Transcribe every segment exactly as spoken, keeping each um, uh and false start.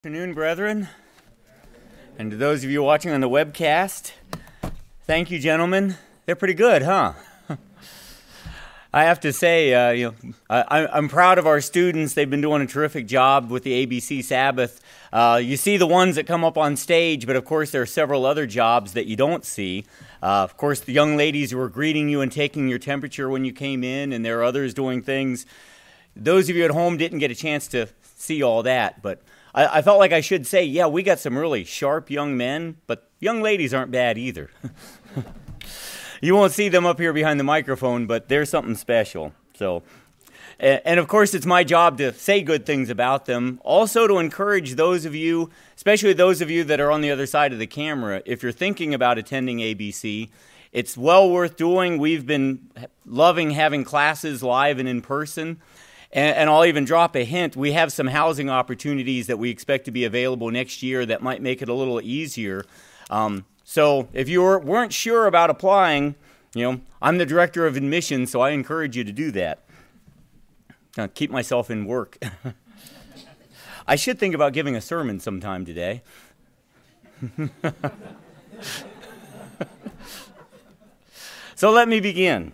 Good afternoon, brethren, and to those of you watching on the webcast, thank you, gentlemen. They're pretty good, huh? I have to say, uh, you know, I, I'm proud of our students. They've been doing a terrific job with the A B C Sabbath. Uh, you see the ones that come up on stage, but of course there are several other jobs that you don't see. Uh, of course, the young ladies who were greeting you and taking your temperature when you came in, and there are others doing things. Those of you at home didn't get a chance to see all that, but I, I felt like I should say, yeah, we got some really sharp young men, but young ladies aren't bad either. You won't see them up here behind the microphone, but they're something special. So, and of course, it's my job to say good things about them. Also to encourage those of you, especially those of you that are on the other side of the camera, if you're thinking about attending A B C, it's well worth doing. We've been loving having classes live and in person. And, and I'll even drop a hint. We have some housing opportunities that we expect to be available next year that might make it a little easier. Um, so if you were, weren't sure about applying, you know, I'm the director of admissions, so I encourage you to do that. I'll keep myself in work. I should think about giving a sermon sometime today. So let me begin.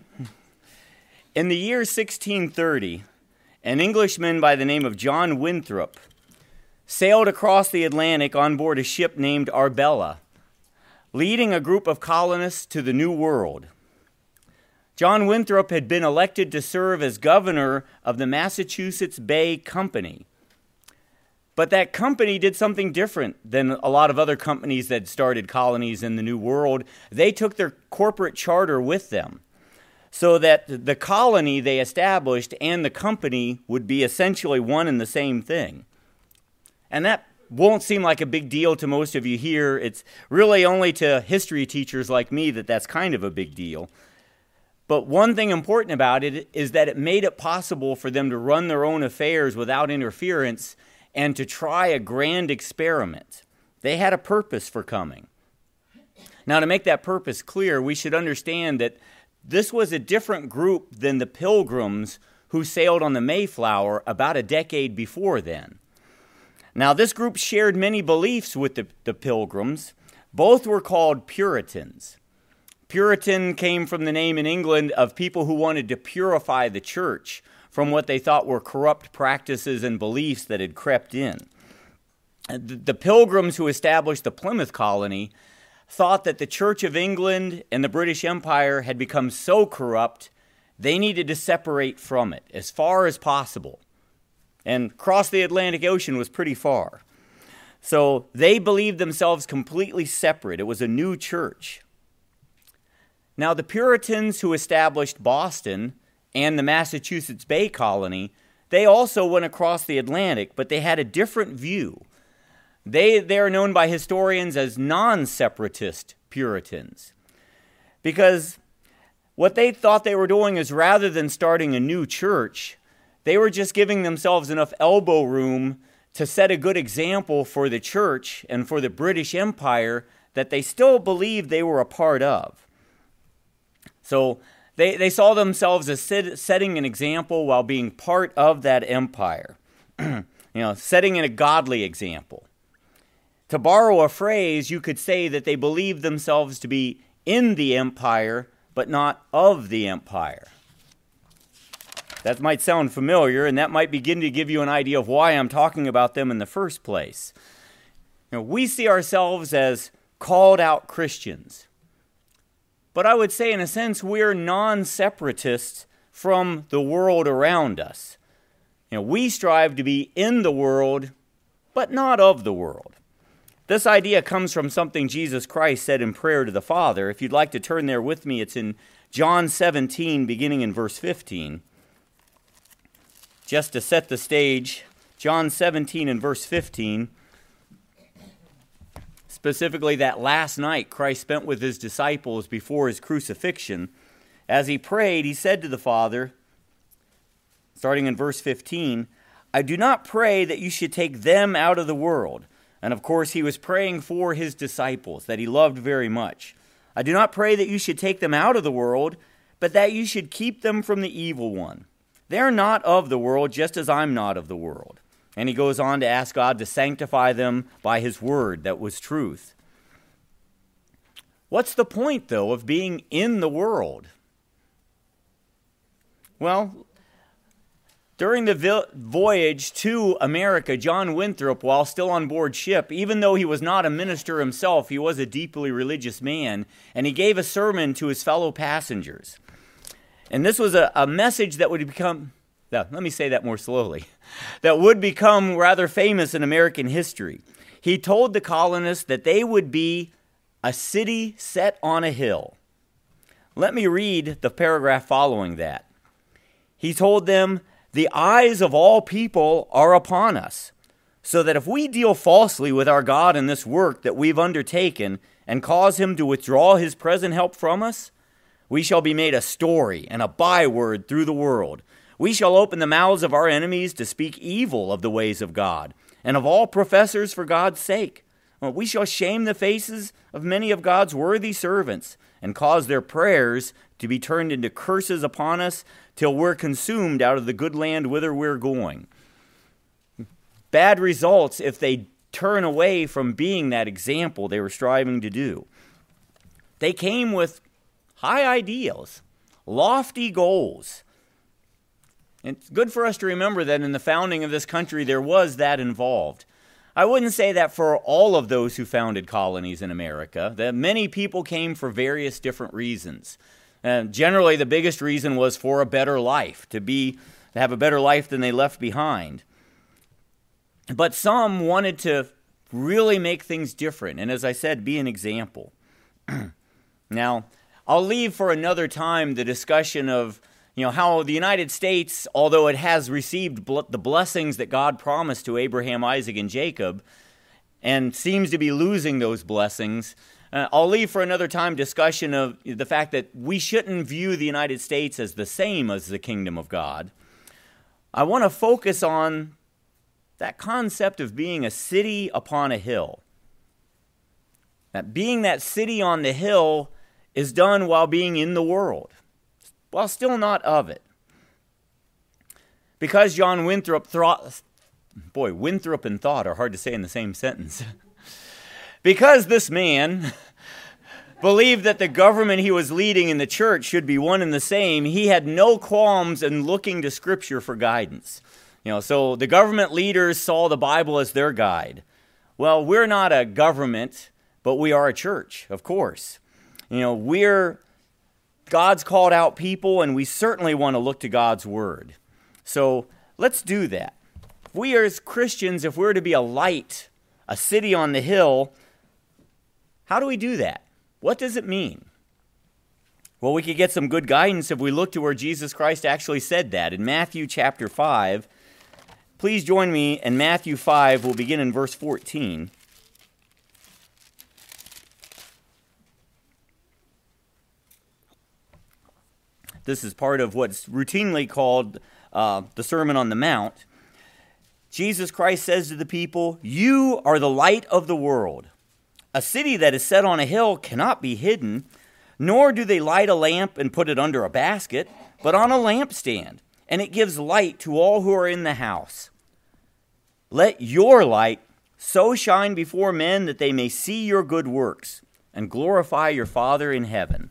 In the year sixteen thirty, an Englishman by the name of John Winthrop sailed across the Atlantic on board a ship named Arbella, leading a group of colonists to the New World. John Winthrop had been elected to serve as governor of the Massachusetts Bay Company. But that company did something different than a lot of other companies that started colonies in the New World. They took their corporate charter with them, so that the colony they established and the company would be essentially one and the same thing. And that won't seem like a big deal to most of you here. It's really only to history teachers like me that that's kind of a big deal. But one thing important about it is that it made it possible for them to run their own affairs without interference and to try a grand experiment. They had a purpose for coming. Now, to make that purpose clear, we should understand that this was a different group than the Pilgrims who sailed on the Mayflower about a decade before then. Now, this group shared many beliefs with the, the Pilgrims. Both were called Puritans. Puritan came from the name in England of people who wanted to purify the church from what they thought were corrupt practices and beliefs that had crept in. The, the Pilgrims who established the Plymouth colony thought that the Church of England and the British Empire had become so corrupt, they needed to separate from it as far as possible. And cross the Atlantic Ocean was pretty far. So they believed themselves completely separate. It was a new church. Now, the Puritans who established Boston and the Massachusetts Bay Colony, they also went across the Atlantic, but they had a different view. They, they are known by historians as non-separatist Puritans, because what they thought they were doing is rather than starting a new church, they were just giving themselves enough elbow room to set a good example for the church and for the British Empire that they still believed they were a part of. So they, they saw themselves as set, setting an example while being part of that empire, you know, setting a godly example. To borrow a phrase, you could say that they believed themselves to be in the empire, but not of the empire. That might sound familiar, and that might begin to give you an idea of why I'm talking about them in the first place. You know, we see ourselves as called out Christians. But I would say, in a sense, we're non-separatists from the world around us. You know, we strive to be in the world, but not of the world. This idea comes from something Jesus Christ said in prayer to the Father. If you'd like to turn there with me, it's in John seventeen, beginning in verse fifteen. Just to set the stage, John seventeen and verse fifteen, specifically that last night Christ spent with his disciples before his crucifixion. As he prayed, he said to the Father, starting in verse fifteen, "I do not pray that you should take them out of the world." And of course, he was praying for his disciples that he loved very much. "I do not pray that you should take them out of the world, but that you should keep them from the evil one. They are not of the world, just as I'm not of the world. And he goes on to ask God to sanctify them by his word that was truth. What's the point, though, of being in the world? Well, during the voyage to America, John Winthrop, while still on board ship, even though he was not a minister himself, he was a deeply religious man, and he gave a sermon to his fellow passengers. And this was a, a message that would become, let me say that more slowly, that would become rather famous in American history. He told the colonists that they would be a city set on a hill. Let me read the paragraph following that. He told them, "The eyes of all people are upon us, so that if we deal falsely with our God in this work that we've undertaken and cause him to withdraw his present help from us, we shall be made a story and a byword through the world. We shall open the mouths of our enemies to speak evil of the ways of God and of all professors for God's sake. We shall shame the faces of many of God's worthy servants and cause their prayers to be turned into curses upon us till we're consumed out of the good land whither we're going." Bad results if they turn away from being that example they were striving to do. They came with high ideals, lofty goals. It's good for us to remember that in the founding of this country there was that involved. I wouldn't say that for all of those who founded colonies in America, that many people came for various different reasons. And generally, the biggest reason was for a better life, to be to have a better life than they left behind. But some wanted to really make things different, and as I said, be an example. Now, I'll leave for another time the discussion of, you know, how the United States, although it has received bl- the blessings that God promised to Abraham, Isaac, and Jacob, and seems to be losing those blessings, uh, I'll leave for another time discussion of the fact that we shouldn't view the United States as the same as the kingdom of God. I want to focus on that concept of being a city upon a hill. That being that city on the hill is done while being in the world, while still not of it. Because John Winthrop thought, boy, Winthrop and thought are hard to say in the same sentence. Because this man believed that the government he was leading in the church should be one and the same, he had no qualms in looking to Scripture for guidance. You know, so the government leaders saw the Bible as their guide. Well, we're not a government, but we are a church, of course. You know, we're God's called out people, and we certainly want to look to God's word. So let's do that. We as Christians, if we're to be a light, a city on the hill, how do we do that? What does it mean? Well, we could get some good guidance if we look to where Jesus Christ actually said that. In Matthew chapter five, please join me in Matthew five. We'll begin in verse fourteen. This is part of what's routinely called uh, the Sermon on the Mount. Jesus Christ says to the people, "You are the light of the world. A city that is set on a hill cannot be hidden, nor do they light a lamp and put it under a basket, but on a lampstand, and it gives light to all who are in the house. Let your light so shine before men that they may see your good works and glorify your Father in heaven."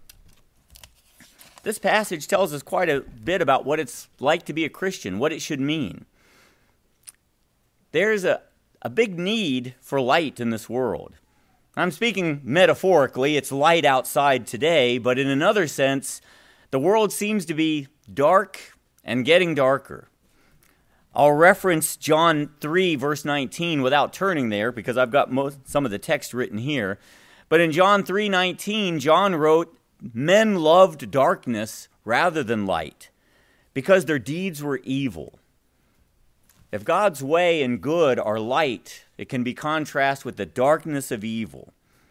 This passage tells us quite a bit about what it's like to be a Christian, what it should mean. There's a, a big need for light in this world. I'm speaking metaphorically, it's light outside today, but in another sense, the world seems to be dark and getting darker. I'll reference John three, verse nineteen, without turning there, because I've got most, some of the text written here. But in John three nineteen, John wrote, "Men loved darkness rather than light, because their deeds were evil." If God's way and good are light, it can be contrasted with the darkness of evil.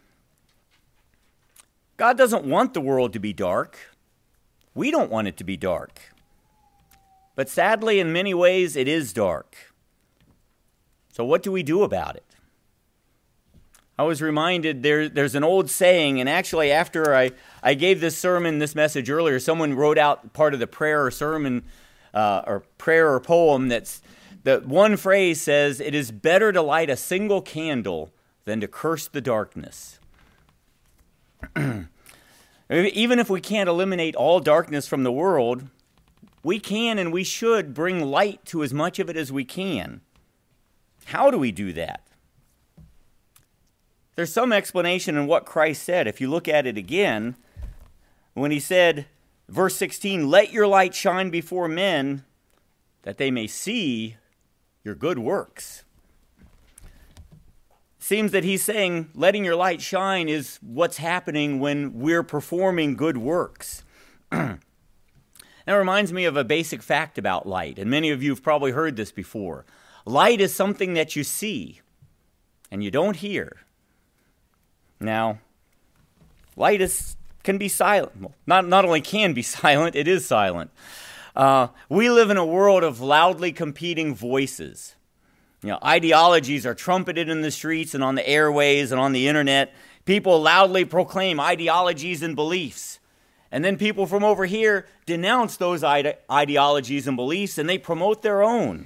God doesn't want the world to be dark. We don't want it to be dark. But sadly, in many ways, it is dark. So what do we do about it? I was reminded there, there's an old saying, and actually after I, I gave this sermon, this message earlier, someone wrote out part of the prayer or sermon, uh, or prayer or poem that's the one phrase says, "It is better to light a single candle than to curse the darkness." Even if we can't eliminate all darkness from the world, we can and we should bring light to as much of it as we can. How do we do that? There's some explanation in what Christ said. If you look at it again, when he said, verse sixteen, "Let your light shine before men, that they may see your good works." Seems that he's saying letting your light shine is what's happening when we're performing good works. That reminds me of a basic fact about light, and many of you have probably heard this before. Light is something that you see and you don't hear. Now, light is can be silent. Well, not, not only can be silent, it is silent. Uh, we live in a world of loudly competing voices. You know, ideologies are trumpeted in the streets and on the airways and on the internet. People loudly proclaim ideologies and beliefs. And then people from over here denounce those ide- ideologies and beliefs, and they promote their own.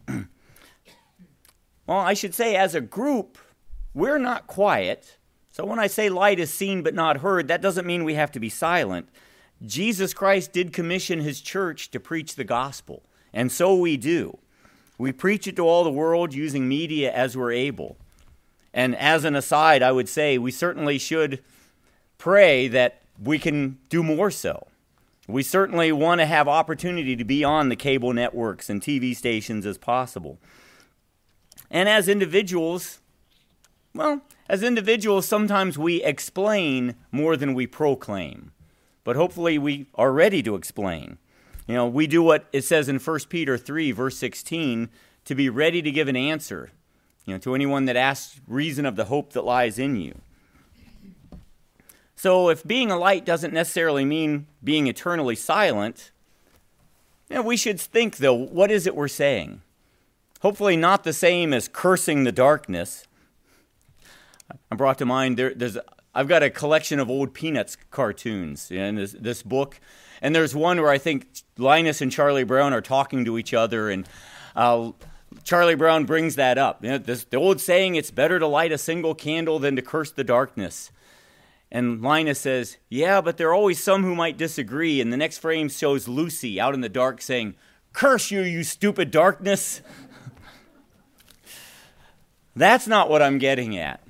Well, I should say, as a group, we're not quiet. So when I say light is seen but not heard, that doesn't mean we have to be silent. Jesus Christ did commission his church to preach the gospel, and so we do. We preach it to all the world using media as we're able. And as an aside, I would say we certainly should pray that we can do more so. We certainly want to have opportunity to be on the cable networks and T V stations as possible. And as individuals, well, as individuals, sometimes we explain more than we proclaim. But hopefully we are ready to explain. You know, we do what it says in First Peter three, verse sixteen, to be ready to give an answer, you know, to anyone that asks reason of the hope that lies in you. So if being a light doesn't necessarily mean being eternally silent, you know, we should think, though, what is it we're saying? Hopefully not the same as cursing the darkness. I brought to mind, there, there's, I've got a collection of old Peanuts cartoons in this, this book, and there's one where I think Linus and Charlie Brown are talking to each other, and uh, Charlie Brown brings that up. You know, this, the old saying, "It's better to light a single candle than to curse the darkness." And Linus says, "Yeah, but there are always some who might disagree." And the next frame shows Lucy out in the dark saying, "Curse you, you stupid darkness." That's not what I'm getting at.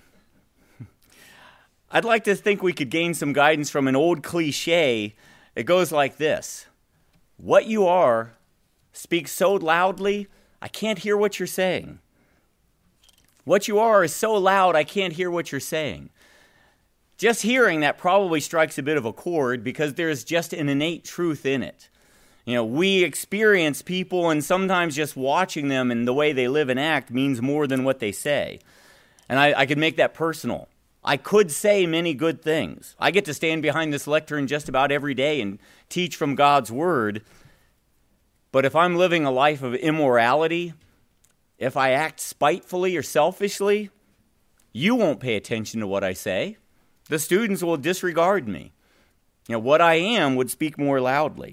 I'd like to think we could gain some guidance from an old cliche. It goes like this: what you are speaks so loudly, I can't hear what you're saying. What you are is so loud, I can't hear what you're saying. Just hearing that probably strikes a bit of a chord because there's just an innate truth in it. You know, we experience people, and sometimes just watching them and the way they live and act means more than what they say. And I, I could make that personal. I could say many good things. I get to stand behind this lectern just about every day and teach from God's Word. But if I'm living a life of immorality, if I act spitefully or selfishly, you won't pay attention to what I say. The students will disregard me. You know, what I am would speak more loudly.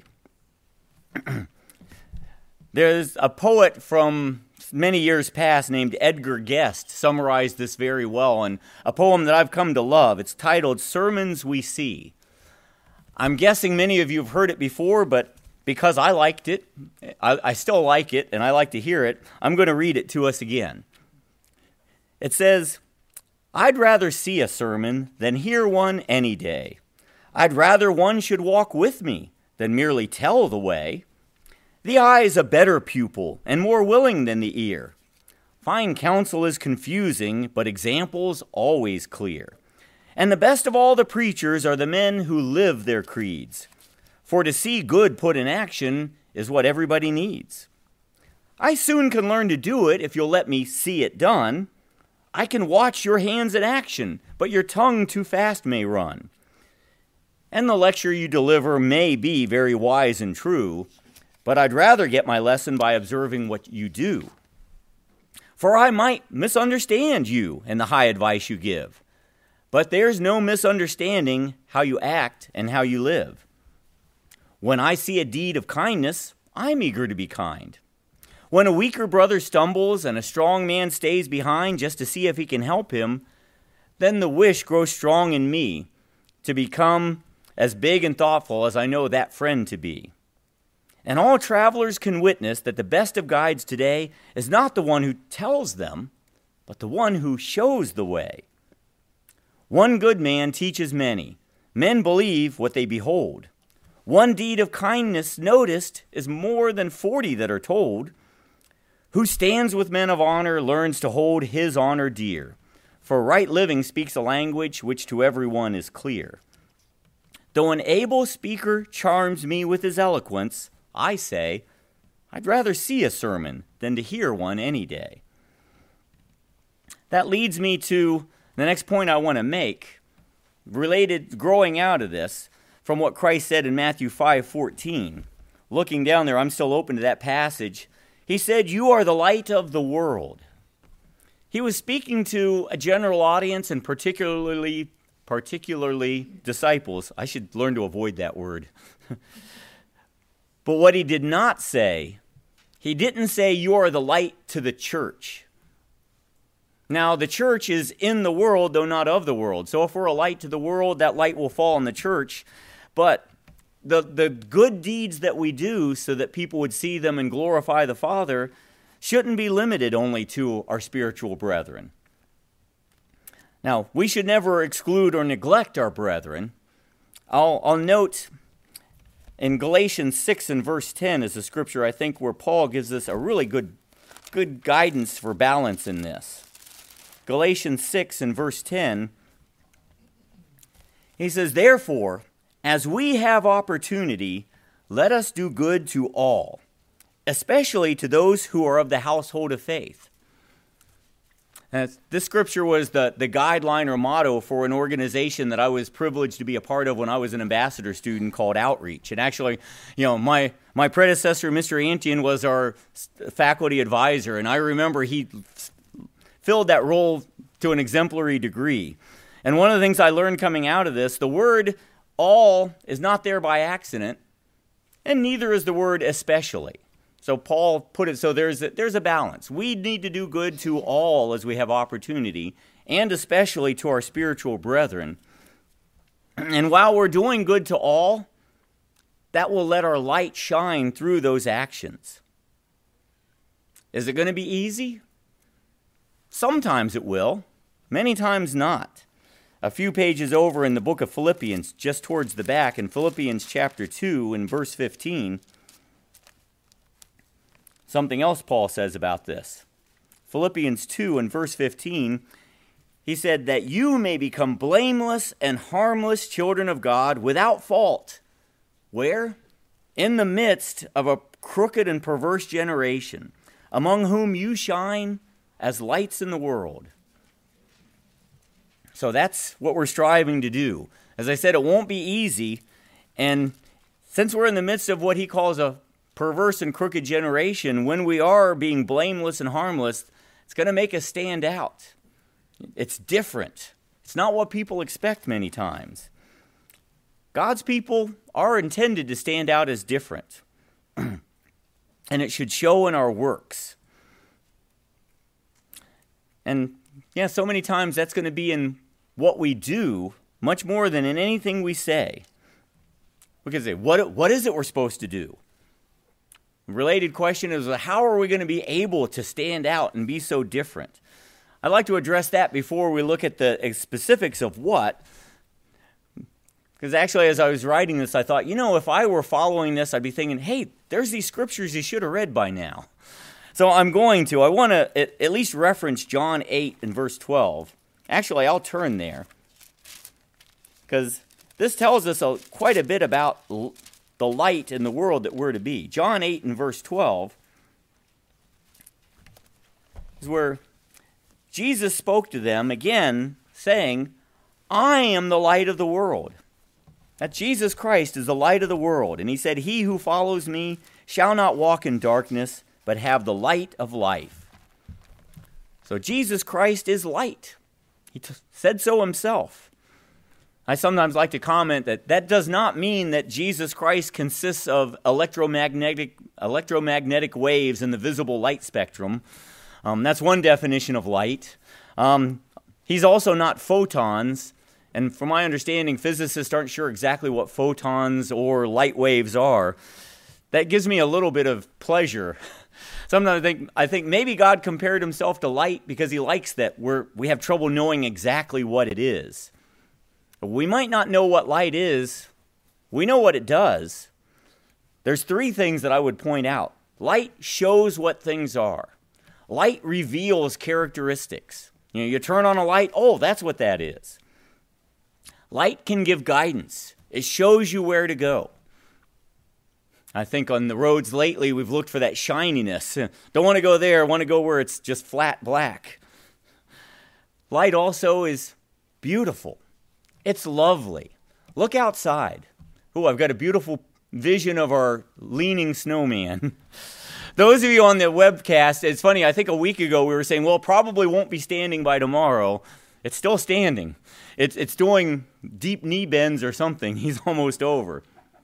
There's a poet from many years past named Edgar Guest summarized this very well in a poem that I've come to love. It's titled "Sermons We See." I'm guessing many of you have heard it before, but because I liked it, I, I still like it, and I like to hear it, I'm going to read it to us again. It says, "I'd rather see a sermon than hear one any day. I'd rather one should walk with me than merely tell the way. The eye is a better pupil and more willing than the ear. Fine counsel is confusing, but examples always clear. And the best of all the preachers are the men who live their creeds. For to see good put in action is what everybody needs. I soon can learn to do it if you'll let me see it done. I can watch your hands in action, but your tongue too fast may run. And the lecture you deliver may be very wise and true, but I'd rather get my lesson by observing what you do. For I might misunderstand you and the high advice you give, but there's no misunderstanding how you act and how you live. When I see a deed of kindness, I'm eager to be kind. When a weaker brother stumbles and a strong man stays behind just to see if he can help him, then the wish grows strong in me to become as big and thoughtful as I know that friend to be. And all travelers can witness that the best of guides today is not the one who tells them, but the one who shows the way. One good man teaches many. Men believe what they behold. One deed of kindness noticed is more than forty that are told. Who stands with men of honor learns to hold his honor dear. For right living speaks a language which to everyone is clear. Though an able speaker charms me with his eloquence, I say, I'd rather see a sermon than to hear one any day. That leads me to the next point I want to make, related, growing out of this, from what Christ said in Matthew five fourteen. Looking down there, I'm still open to that passage. He said, you are the light of the world. He was speaking to a general audience and particularly, particularly disciples. I should learn to avoid that word. But what he did not say, he didn't say you are the light to the church. Now, the church is in the world, though not of the world. So if we're a light to the world, that light will fall on the church. But the, the good deeds that we do so that people would see them and glorify the Father shouldn't be limited only to our spiritual brethren. Now, we should never exclude or neglect our brethren. I'll, I'll note in Galatians six and verse ten is a scripture I think where Paul gives us a really good, good guidance for balance in this. Galatians six and verse ten, he says, therefore, as we have opportunity, let us do good to all, especially to those who are of the household of faith. And this scripture was the, the guideline or motto for an organization that I was privileged to be a part of when I was an ambassador student called Outreach. And actually, you know, my, my predecessor, Mister Antian, was our faculty advisor, and I remember he filled that role to an exemplary degree. And one of the things I learned coming out of this, the word all is not there by accident, and neither is the word especially. So Paul put it so there's a, there's a balance. We need to do good to all as we have opportunity, and especially to our spiritual brethren. And while we're doing good to all, that will let our light shine through those actions. Is it going to be easy? Sometimes it will, many times not. A few pages over in the book of Philippians, just towards the back, in Philippians chapter two and verse fifteen, something else Paul says about this. Philippians two and verse fifteen, he said that you may become blameless and harmless children of God without fault. Where? In the midst of a crooked and perverse generation, among whom you shine as lights in the world. So that's what we're striving to do. As I said, it won't be easy. And since we're in the midst of what he calls a perverse and crooked generation, when we are being blameless and harmless, it's going to make us stand out. It's different. It's not what people expect many times. God's people are intended to stand out as different. And it should show in our works. And yeah, so many times that's going to be in what we do much more than in anything we say. We can say, what, what is it we're supposed to do? A related question is, how are we going to be able to stand out and be so different? I'd like to address that before we look at the specifics of what. Because actually, as I was writing this, I thought, you know, if I were following this, I'd be thinking, hey, there's these scriptures you should have read by now. So I'm going to. I want to at, at least reference John eight and verse twelve. Actually, I'll turn there. Because this tells us a, quite a bit about l- the light in the world that we're to be. John eight and verse twelve is where Jesus spoke to them again, saying, I am the light of the world. That Jesus Christ is the light of the world. And he said, he who follows me shall not walk in darkness, but have the light of life. So Jesus Christ is light. He t- said so himself. I sometimes like to comment that that does not mean that Jesus Christ consists of electromagnetic electromagnetic waves in the visible light spectrum. Um, that's one definition of light. Um, he's also not photons, and from my understanding, physicists aren't sure exactly what photons or light waves are. That gives me a little bit of pleasure. Sometimes I think I think maybe God compared himself to light because he likes that we're we have trouble knowing exactly what it is. We might not know what light is. We know what it does. There's three things that I would point out. Light shows what things are. Light reveals characteristics. You know, you turn on a light, oh, that's what that is. Light can give guidance. It shows you where to go. I think on the roads lately, we've looked for that shininess. Don't want to go there, want to go where it's just flat black. Light also is beautiful. It's lovely. Look outside. Oh, I've got a beautiful vision of our leaning snowman. Those of you on the webcast, it's funny, I think a week ago we were saying, well, it probably won't be standing by tomorrow. It's still standing. It's, it's doing deep knee bends or something. He's almost over.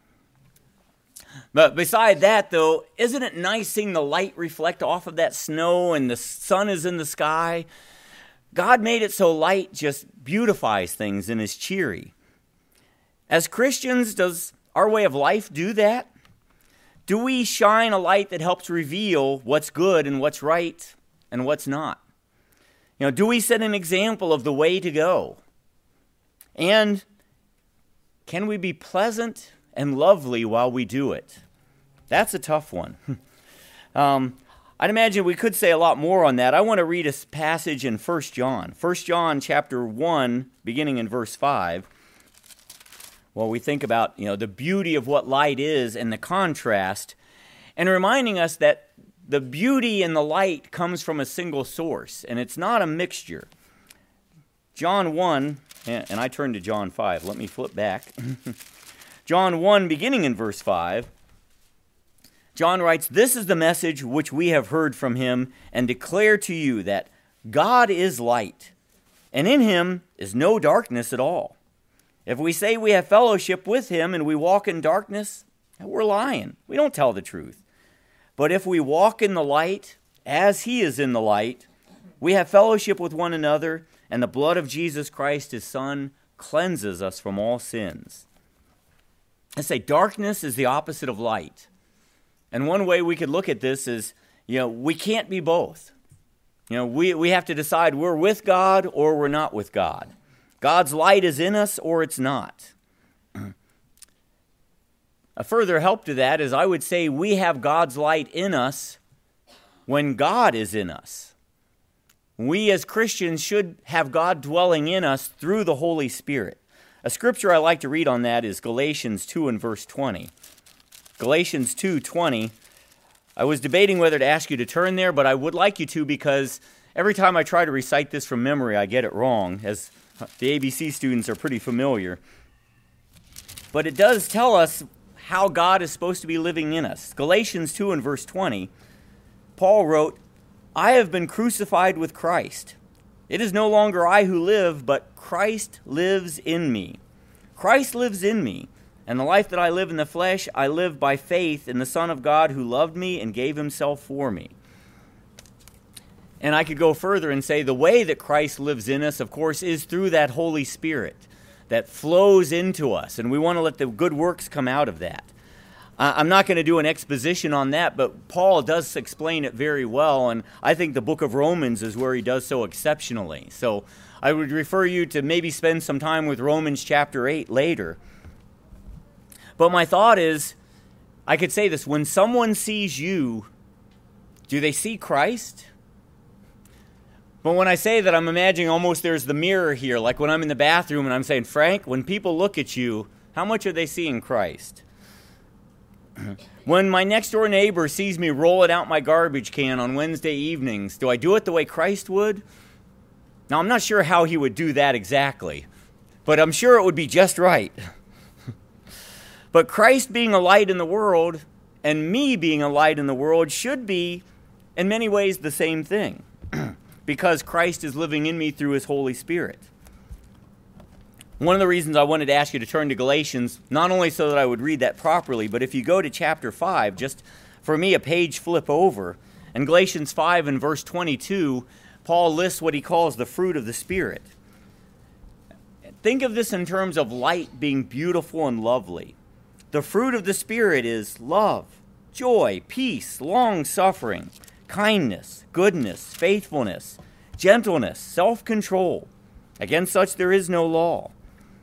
But beside that, though, isn't it nice seeing the light reflect off of that snow and the sun is in the sky? God made it so light just beautifies things and is cheery. As Christians, does our way of life do that? Do we shine a light that helps reveal what's good and what's right and what's not? You know, do we set an example of the way to go? And can we be pleasant and lovely while we do it? That's a tough one. um, I'd imagine we could say a lot more on that. I want to read a passage in First John. First John chapter one, beginning in verse five. Well, we think about, you know, the beauty of what light is and the contrast, and reminding us that the beauty and the light comes from a single source, and it's not a mixture. John one, and I turn to John five. Let me flip back. John one, beginning in verse five. John writes, "This is the message which we have heard from him and declare to you, that God is light, and in him is no darkness at all. If we say we have fellowship with him and we walk in darkness, we're lying. We don't tell the truth. But if we walk in the light, as he is in the light, we have fellowship with one another, and the blood of Jesus Christ, his Son, cleanses us from all sins." I say darkness is the opposite of light. And one way we could look at this is, you know, we can't be both. You know, we, we have to decide we're with God or we're not with God. God's light is in us or it's not. A further help to that is I would say we have God's light in us when God is in us. We as Christians should have God dwelling in us through the Holy Spirit. A scripture I like to read on that is Galatians two and verse twenty. Galatians two twenty. I was debating whether to ask you to turn there, but I would like you to because every time I try to recite this from memory, I get it wrong, as the A B C students are pretty familiar. But it does tell us how God is supposed to be living in us. Galatians two and verse twenty, Paul wrote, "I have been crucified with Christ. It is no longer I who live, but Christ lives in me. Christ lives in me. And the life that I live in the flesh, I live by faith in the Son of God who loved me and gave himself for me." And I could go further and say the way that Christ lives in us, of course, is through that Holy Spirit that flows into us. And we want to let the good works come out of that. I'm not going to do an exposition on that, but Paul does explain it very well. And I think the book of Romans is where he does so exceptionally. So I would refer you to maybe spend some time with Romans chapter eight later. But my thought is, I could say this, when someone sees you, do they see Christ? But when I say that, I'm imagining almost there's the mirror here, like when I'm in the bathroom and I'm saying, Frank, when people look at you, how much are they seeing Christ? When my next door neighbor sees me rolling out my garbage can on Wednesday evenings, do I do it the way Christ would? Now, I'm not sure how he would do that exactly, but I'm sure it would be just right. But Christ being a light in the world and me being a light in the world should be, in many ways, the same thing, because Christ is living in me through his Holy Spirit. One of the reasons I wanted to ask you to turn to Galatians, not only so that I would read that properly, but if you go to chapter five, just for me, a page flip over, in Galatians five and verse twenty-two, Paul lists what he calls the fruit of the Spirit. Think of this in terms of light being beautiful and lovely. The fruit of the Spirit is love, joy, peace, long-suffering, kindness, goodness, faithfulness, gentleness, self-control. Against such there is no law.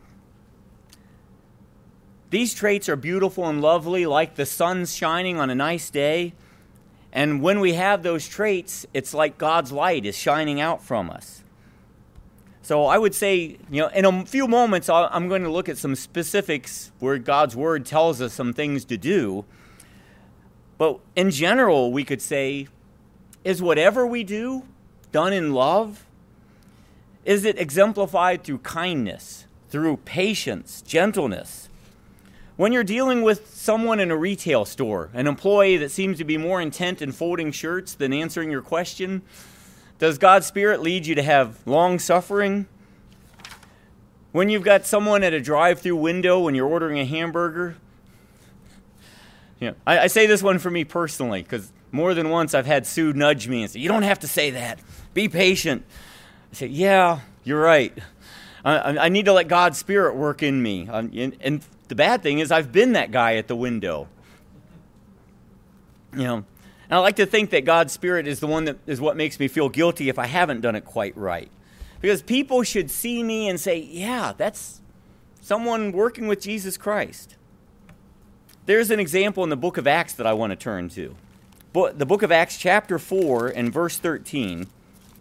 These traits are beautiful and lovely, like the sun shining on a nice day. And when we have those traits, it's like God's light is shining out from us. So I would say, you know, in a few moments, I'm going to look at some specifics where God's Word tells us some things to do. But in general, we could say, is whatever we do done in love? Is it exemplified through kindness, through patience, gentleness? When you're dealing with someone in a retail store, an employee that seems to be more intent in folding shirts than answering your question, does God's Spirit lead you to have long suffering? When you've got someone at a drive-through window when you're ordering a hamburger, you know, I, I say this one for me personally, because more than once I've had Sue nudge me and say, "You don't have to say that. Be patient." I say, "Yeah, you're right. I, I need to let God's Spirit work in me." Um, and, and the bad thing is I've been that guy at the window. You know, and I like to think that God's Spirit is the one that is what makes me feel guilty if I haven't done it quite right. Because people should see me and say, "Yeah, that's someone working with Jesus Christ." There's an example in the book of Acts that I want to turn to. The book of Acts chapter four and verse thirteen.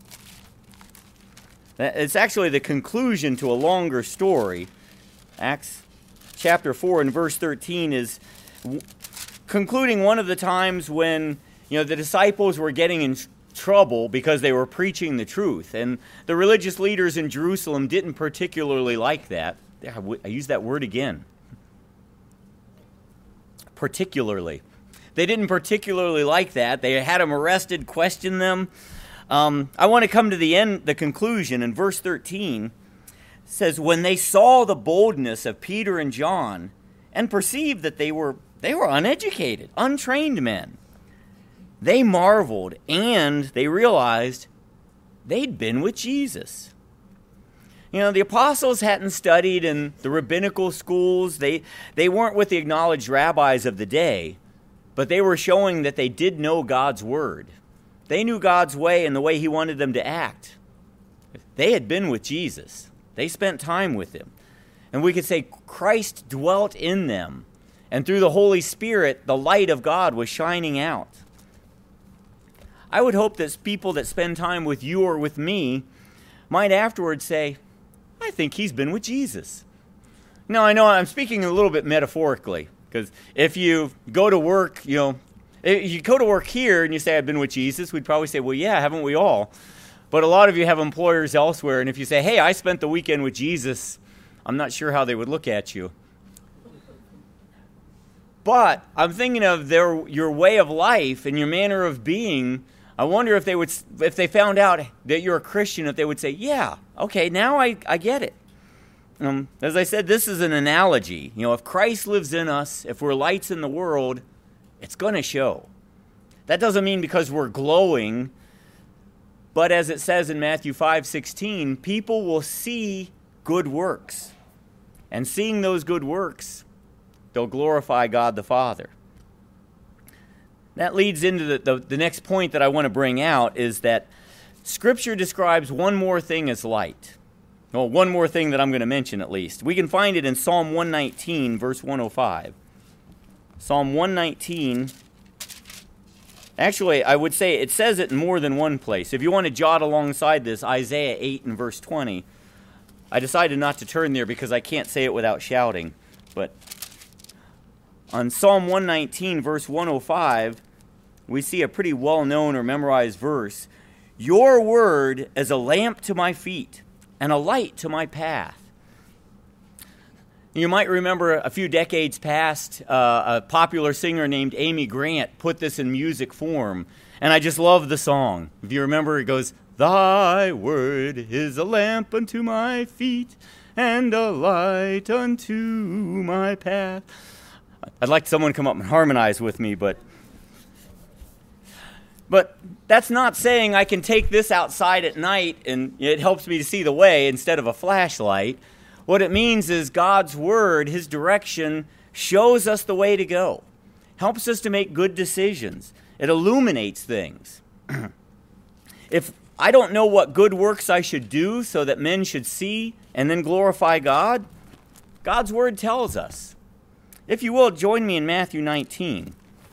It's actually the conclusion to a longer story. Acts chapter four and verse thirteen is w- concluding one of the times when, you know, the disciples were getting in trouble because they were preaching the truth. And the religious leaders in Jerusalem didn't particularly like that. I use that word again. Particularly. They didn't particularly like that. They had them arrested, questioned them. Um, I want to come to the end, the conclusion in verse thirteen. It says, when they saw the boldness of Peter and John and perceived that they were they were uneducated, untrained men, they marveled and they realized they'd been with Jesus. You know, the apostles hadn't studied in the rabbinical schools. They they weren't with the acknowledged rabbis of the day, but they were showing that they did know God's word. They knew God's way and the way he wanted them to act. They had been with Jesus. They spent time with him. And we could say Christ dwelt in them. And through the Holy Spirit, the light of God was shining out. I would hope that people that spend time with you or with me might afterwards say, I think he's been with Jesus. Now, I know I'm speaking a little bit metaphorically, because if you go to work, you know, if you go to work here and you say, I've been with Jesus, we'd probably say, well, yeah, haven't we all? But a lot of you have employers elsewhere, and if you say, hey, I spent the weekend with Jesus, I'm not sure how they would look at you. But I'm thinking of their your way of life and your manner of being. I wonder if they would, if they found out that you're a Christian, if they would say, yeah, okay, now I, I get it. Um, as I said, this is an analogy. You know, if Christ lives in us, if we're lights in the world, it's going to show. That doesn't mean because we're glowing, but as it says in Matthew five sixteen, people will see good works. And seeing those good works, they'll glorify God the Father. That leads into the, the, the next point that I want to bring out is that Scripture describes one more thing as light. Well, one more thing that I'm going to mention at least. We can find it in Psalm one nineteen, verse one oh five. Psalm one nineteen, actually, I would say it says it in more than one place. If you want to jot alongside this, Isaiah eight and verse twenty. I decided not to turn there because I can't say it without shouting. But on Psalm one nineteen, verse one oh five, we see a pretty well-known or memorized verse. Your word is a lamp to my feet and a light to my path. You might remember a few decades past, uh, a popular singer named Amy Grant put this in music form, and I just love the song. If you remember, it goes, Thy word is a lamp unto my feet and a light unto my path. I'd like someone to come up and harmonize with me, but but that's not saying I can take this outside at night and it helps me to see the way instead of a flashlight. What it means is God's word, his direction, shows us the way to go, helps us to make good decisions. It illuminates things. If I don't know what good works I should do so that men should see and then glorify God, God's word tells us. If you will, join me in Matthew nineteen.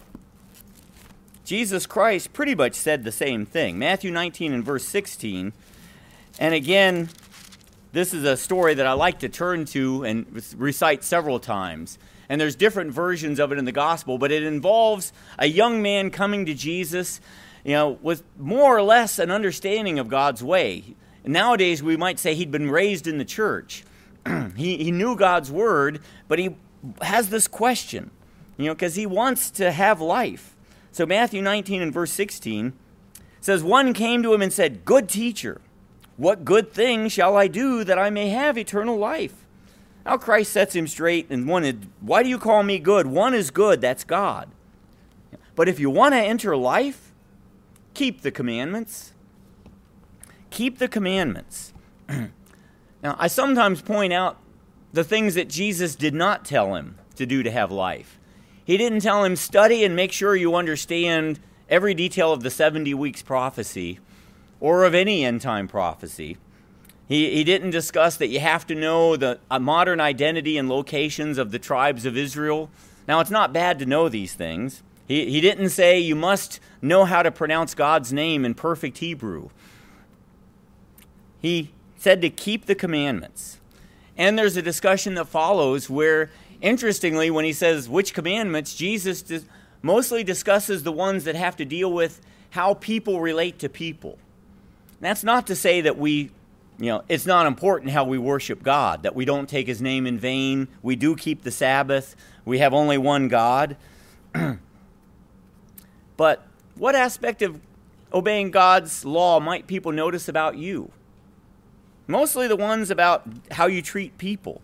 Jesus Christ pretty much said the same thing. Matthew nineteen and verse sixteen. And again, this is a story that I like to turn to and recite several times. And there's different versions of it in the gospel, but it involves a young man coming to Jesus, you know, with more or less an understanding of God's way. Nowadays, we might say he'd been raised in the church. he, he knew God's word, but he has this question, you know, because he wants to have life. So Matthew nineteen and verse sixteen says, one came to him and said, Good teacher, what good thing shall I do that I may have eternal life? Now Christ sets him straight and wanted, why do you call me good? One is good, that's God. But if you want to enter life, keep the commandments. Keep the commandments. Now, I sometimes point out the things that Jesus did not tell him to do to have life. He didn't tell him, study and make sure you understand every detail of the seventy weeks prophecy or of any end-time prophecy. He, he didn't discuss that you have to know the uh, modern identity and locations of the tribes of Israel. Now, it's not bad to know these things. He, he didn't say you must know how to pronounce God's name in perfect Hebrew. He said to keep the commandments. And there's a discussion that follows where, interestingly, when he says which commandments, Jesus dis- mostly discusses the ones that have to deal with how people relate to people. That's not to say that we, you know, it's not important how we worship God, that we don't take his name in vain, we do keep the Sabbath, we have only one God. But what aspect of obeying God's law might people notice about you? Mostly the ones about how you treat people.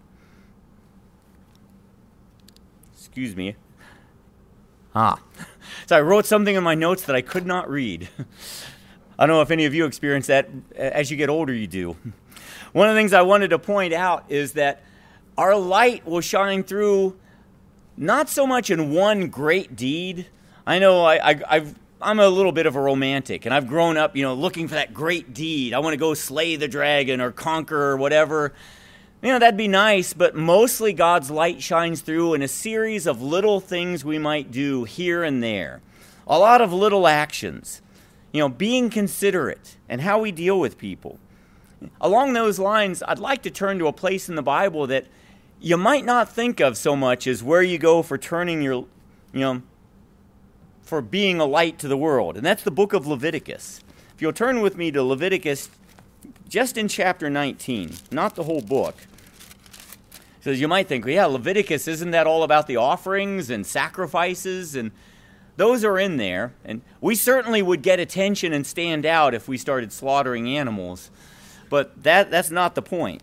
Excuse me. Ah. So I wrote something in my notes that I could not read. I don't know if any of you experience that. As you get older, you do. One of the things I wanted to point out is that our light will shine through not so much in one great deed. I know I, I, I've, I'm a little bit of a romantic, and I've grown up, you know, looking for that great deed. I want to go slay the dragon or conquer or whatever. You know, that'd be nice, but mostly God's light shines through in a series of little things we might do here and there. A lot of little actions. You know, being considerate and how we deal with people. Along those lines, I'd like to turn to a place in the Bible that you might not think of so much as where you go for turning your, you know, for being a light to the world. And that's the book of Leviticus. If you'll turn with me to Leviticus, just in chapter nineteen, not the whole book. So you might think, well, yeah, Leviticus, isn't that all about the offerings and sacrifices? And those are in there. And we certainly would get attention and stand out if we started slaughtering animals. But that that's not the point.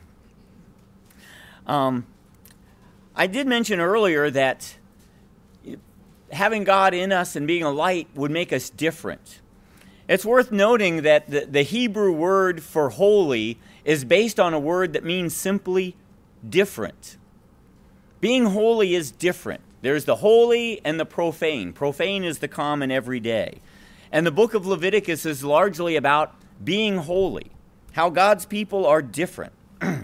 um, I did mention earlier that having God in us and being a light would make us different. It's worth noting that the, the Hebrew word for holy is based on a word that means simply different. Being holy is different. There's the holy and the profane. Profane is the common everyday. And the book of Leviticus is largely about being holy, how God's people are different.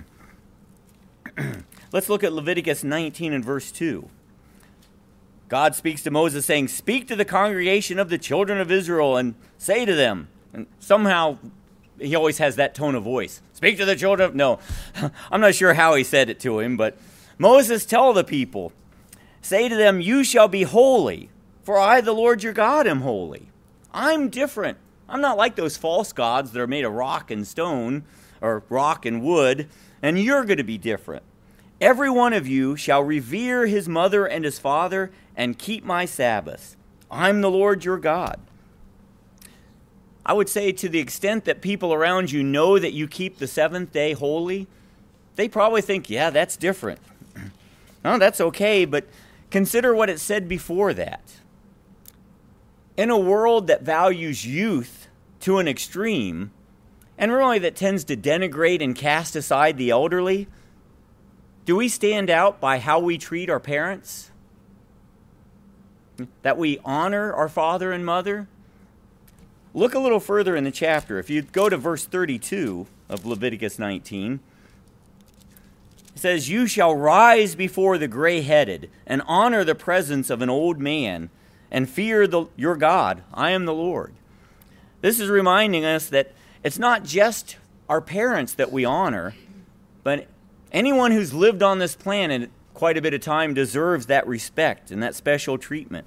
Let's look at Leviticus nineteen and verse two. God speaks to Moses saying, speak to the congregation of the children of Israel and say to them, and somehow he always has that tone of voice. Speak to the children of, no, I'm not sure how he said it to him, but Moses, tell the people, say to them, you shall be holy, for I, the Lord your God, am holy. I'm different. I'm not like those false gods that are made of rock and stone, or rock and wood, and you're going to be different. Every one of you shall revere his mother and his father and keep my Sabbaths. I'm the Lord your God. I would say to the extent that people around you know that you keep the seventh day holy, they probably think, yeah, that's different. No, that's okay, but consider what it said before that. In a world that values youth to an extreme, and really that tends to denigrate and cast aside the elderly, do we stand out by how we treat our parents? That we honor our father and mother? Look a little further in the chapter. If you go to verse thirty-two of Leviticus nineteen, it says, "You shall rise before the gray-headed and honor the presence of an old man and fear the, your God. I am the Lord." This is reminding us that it's not just our parents that we honor, but anyone who's lived on this planet quite a bit of time deserves that respect and that special treatment.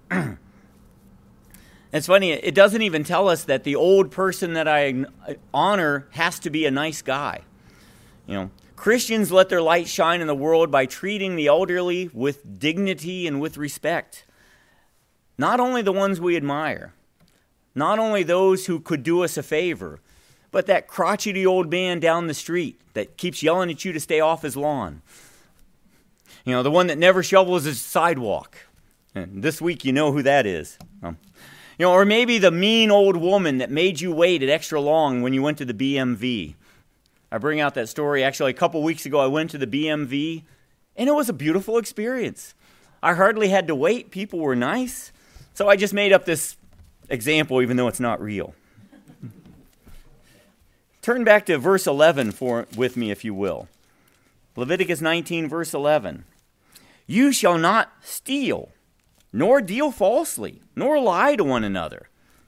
It's funny, it doesn't even tell us that the old person that I honor has to be a nice guy. You know, Christians let their light shine in the world by treating the elderly with dignity and with respect. Not only the ones we admire, not only those who could do us a favor, but that crotchety old man down the street that keeps yelling at you to stay off his lawn. You know, the one that never shovels his sidewalk. And this week you know who that is. Um, you know, or maybe the mean old woman that made you wait it extra long when you went to the B M V. I bring out that story. Actually, a couple weeks ago I went to the B M V, and it was a beautiful experience. I hardly had to wait. People were nice. So I just made up this example, even though it's not real. Turn back to verse eleven for, with me, if you will. Leviticus nineteen, verse eleven. "You shall not steal, nor deal falsely, nor lie to one another."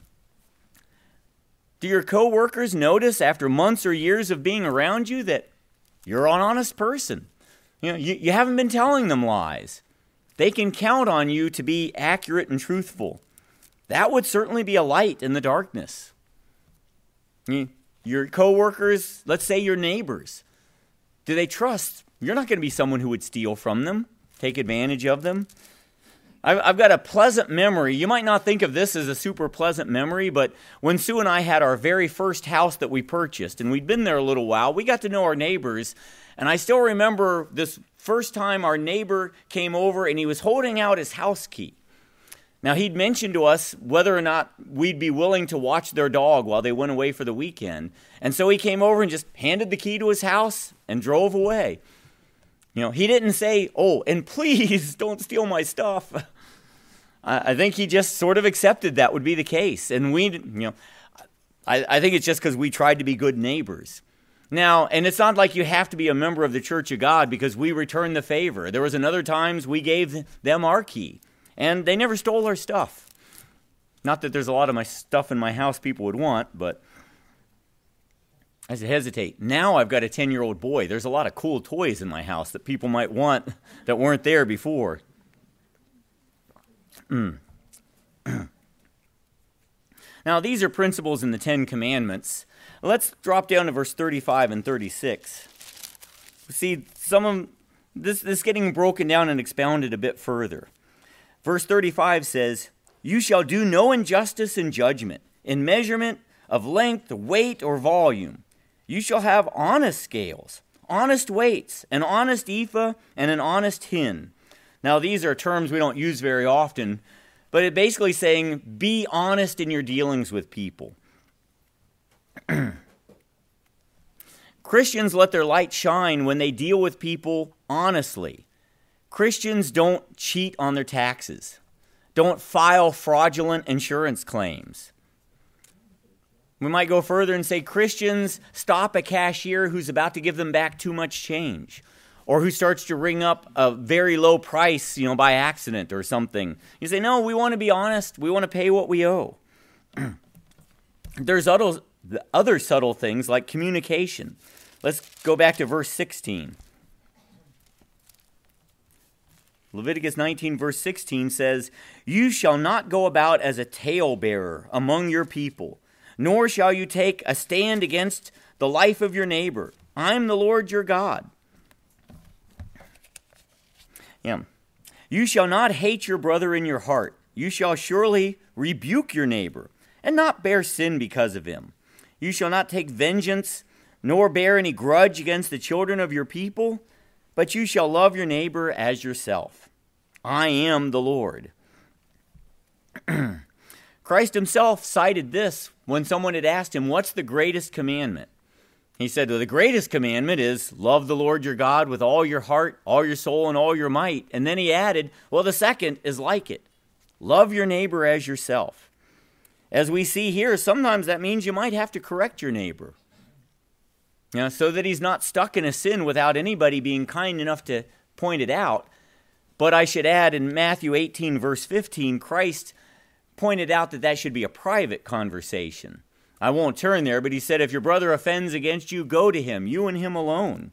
Do your co-workers notice after months or years of being around you that you're an honest person? You know, you, you haven't been telling them lies. They can count on you to be accurate and truthful. That would certainly be a light in the darkness. You, your co-workers, let's say your neighbors, do they trust? You're not going to be someone who would steal from them, take advantage of them. I've, I've got a pleasant memory. You might not think of this as a super pleasant memory, but when Sue and I had our very first house that we purchased, and we'd been there a little while, we got to know our neighbors, and I still remember this first time our neighbor came over, and he was holding out his house key. Now, he'd mentioned to us whether or not we'd be willing to watch their dog while they went away for the weekend. And so he came over and just handed the key to his house and drove away. You know, he didn't say, "Oh, and please don't steal my stuff." I, I think he just sort of accepted that would be the case. And we, you know, I, I think it's just because we tried to be good neighbors. Now, and it's not like you have to be a member of the Church of God because we returned the favor. There was another times we gave them our key. And they never stole our stuff. Not that there's a lot of my stuff in my house people would want, but I said, hesitate. Now I've got a ten-year-old boy. There's a lot of cool toys in my house that people might want that weren't there before. Mm. Now, these are principles in the Ten Commandments. Let's drop down to verse thirty-five and thirty-six. See, some of this, this is getting broken down and expounded a bit further. Verse thirty-five says, "You shall do no injustice in judgment, in measurement of length, weight, or volume. You shall have honest scales, honest weights, an honest ephah, and an honest hin." Now, these are terms we don't use very often, but it's basically saying, be honest in your dealings with people. Christians let their light shine when they deal with people honestly. Christians don't cheat on their taxes. Don't file fraudulent insurance claims. We might go further and say Christians stop a cashier who's about to give them back too much change, or who starts to ring up a very low price, you know, by accident or something. You say, no, we want to be honest. We want to pay what we owe. There's other, other subtle things like communication. Let's go back to verse sixteen. Leviticus nineteen, verse sixteen says, "You shall not go about as a talebearer among your people, nor shall you take a stand against the life of your neighbor. I am the Lord your God." Yeah. "You shall not hate your brother in your heart. You shall surely rebuke your neighbor, and not bear sin because of him. You shall not take vengeance, nor bear any grudge against the children of your people, but you shall love your neighbor as yourself. I am the Lord. Christ himself cited this when someone had asked him, what's the greatest commandment? He said, well, the greatest commandment is love the Lord your God with all your heart, all your soul, and all your might. And then he added, well, the second is like it. Love your neighbor as yourself. As we see here, sometimes that means you might have to correct your neighbor, you know, so that he's not stuck in a sin without anybody being kind enough to point it out. But I should add, in Matthew eighteen, verse fifteen, Christ pointed out that that should be a private conversation. I won't turn there, but he said, if your brother offends against you, go to him, you and him alone.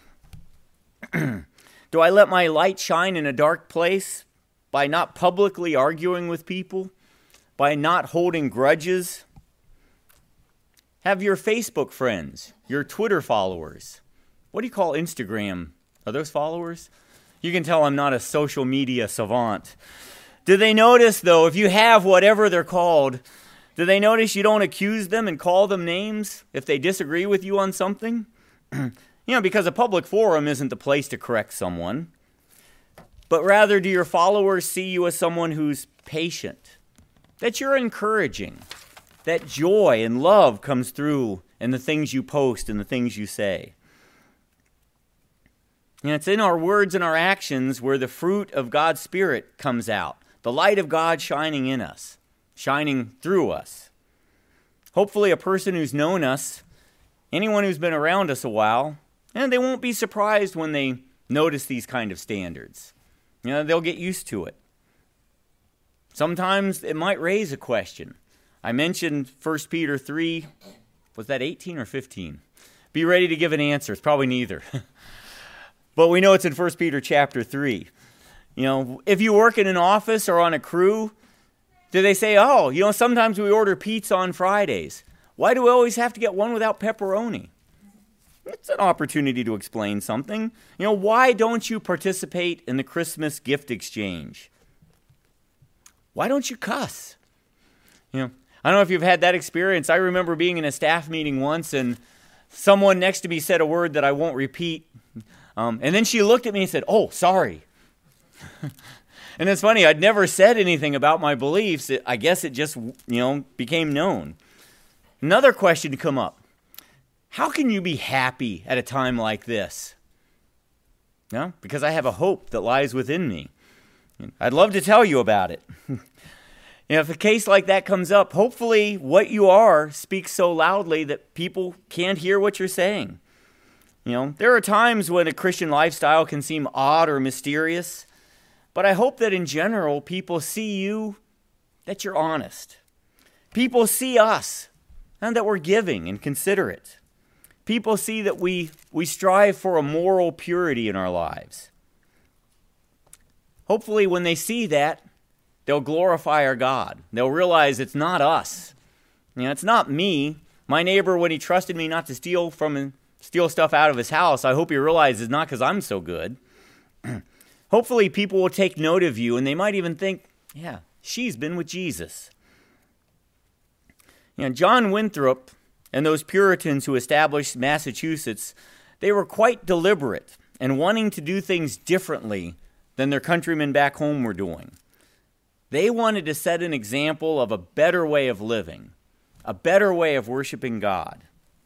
Do I let my light shine in a dark place by not publicly arguing with people, by not holding grudges? Have your Facebook friends, your Twitter followers, what do you call Instagram? Are those followers? You can tell I'm not a social media savant. Do they notice, though, if you have whatever they're called, do they notice you don't accuse them and call them names if they disagree with you on something? You know, because a public forum isn't the place to correct someone. But rather, do your followers see you as someone who's patient, that you're encouraging, that joy and love comes through in the things you post and the things you say? You know, it's in our words and our actions where the fruit of God's Spirit comes out, the light of God shining in us, shining through us. Hopefully a person who's known us, anyone who's been around us a while, and they won't be surprised when they notice these kind of standards. You know, they'll get used to it. Sometimes it might raise a question. I mentioned First Peter three, was that eighteen or fifteen? Be ready to give an answer. It's probably neither. But we know it's in First Peter chapter three. You know, if you work in an office or on a crew, do they say, oh, you know, sometimes we order pizza on Fridays. Why do we always have to get one without pepperoni? It's an opportunity to explain something. You know, why don't you participate in the Christmas gift exchange? Why don't you cuss? You know, I don't know if you've had that experience. I remember being in a staff meeting once and someone next to me said a word that I won't repeat. Um, and then she looked at me and said, oh, sorry. And it's funny, I'd never said anything about my beliefs. It, I guess it just, you know, became known. Another question to come up. How can you be happy at a time like this? No, because I have a hope that lies within me. I'd love to tell you about it. You know, if a case like that comes up, hopefully what you are speaks so loudly that people can't hear what you're saying. You know, there are times when a Christian lifestyle can seem odd or mysterious, but I hope that in general people see you, that you're honest. People see us, and that we're giving and considerate. People see that we, we strive for a moral purity in our lives. Hopefully when they see that, they'll glorify our God. They'll realize it's not us. You know, it's not me. My neighbor, when he trusted me not to steal from steal stuff out of his house, I hope he realizes it's not because I'm so good. Hopefully people will take note of you, and they might even think, yeah, she's been with Jesus. You know, John Winthrop and those Puritans who established Massachusetts, they were quite deliberate in wanting to do things differently than their countrymen back home were doing. They wanted to set an example of a better way of living, a better way of worshiping God.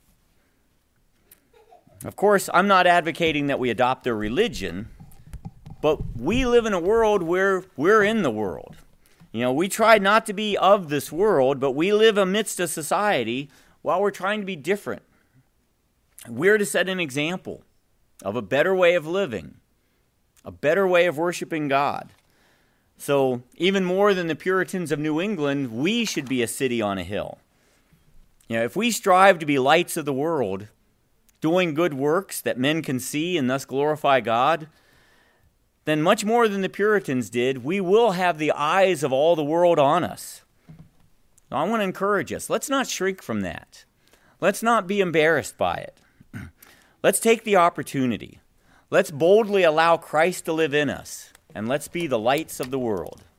Of course, I'm not advocating that we adopt their religion, but we live in a world where we're in the world. You know, we try not to be of this world, but we live amidst a society while we're trying to be different. We're to set an example of a better way of living, a better way of worshiping God. So even more than the Puritans of New England, we should be a city on a hill. You know, if we strive to be lights of the world, doing good works that men can see and thus glorify God, then much more than the Puritans did, we will have the eyes of all the world on us. Now, I want to encourage us. Let's not shrink from that. Let's not be embarrassed by it. Let's take the opportunity. Let's boldly allow Christ to live in us, and let's be the lights of the world.